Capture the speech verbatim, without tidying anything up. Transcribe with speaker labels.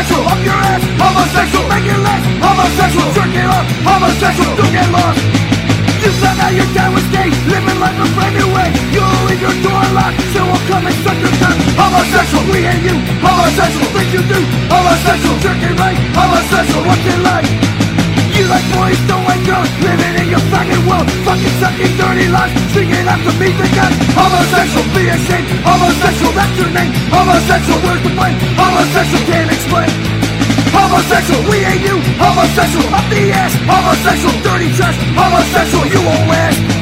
Speaker 1: homosexual, up your ass, homosexual, make it last, homosexual, jerk it off, homosexual, don't get lost. You found out your dad was gay, living life a brand new way. You'll leave your door locked, so we'll come and suck your cock. Homosexual, we hate you, homosexual, think you do, homosexual, jerk it right, homosexual, what's it like? You like boys, don't like girls, living in your fucking world, fucking sucking dirty lies, singing after me the God. Homosexual, be ashamed, homosexual, that's your name. Homosexual, where's the blame? Homosexual, can't explain. Homosexual, we hate you, homosexual, up the ass, homosexual, dirty trash, homosexual, you won't last.